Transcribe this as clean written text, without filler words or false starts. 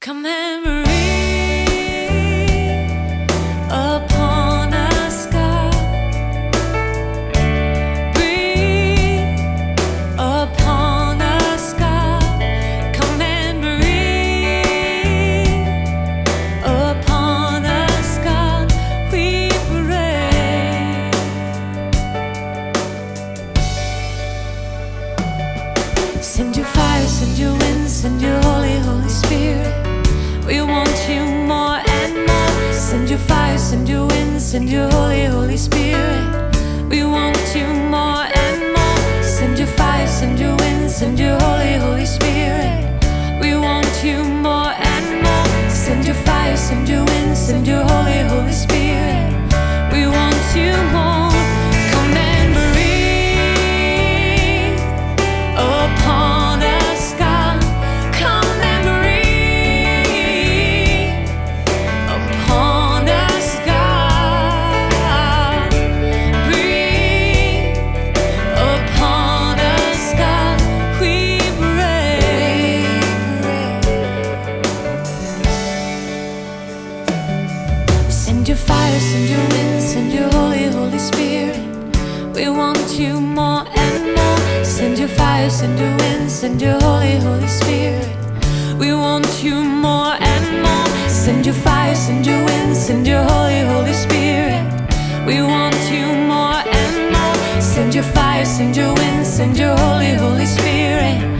Come and breathe upon us, God. Breathe upon us, God. Come and breathe upon us, God. We pray. Send your fire, send your wind, send your Holy Spirit. We want you more and more. Send your fire, send your wind, send your Holy Spirit. We want you more and more. Send your fire, send your wind, send your Holy Spirit. We want you more and more. Send your fire, send your wind, send your Holy Spirit. We want you more. Come and breathe upon us, God. Come and breathe upon us, God. Breathe upon us, God. We pray. Send your fire, send your wind, send your Holy Spirit. We want you more and more. Send your fire, send your wind, send your Holy Spirit. We want you more and more. Send your fire, send your wind, send your Holy Spirit. We want you more and more. Send your fire, send your wind, send your Holy Spirit.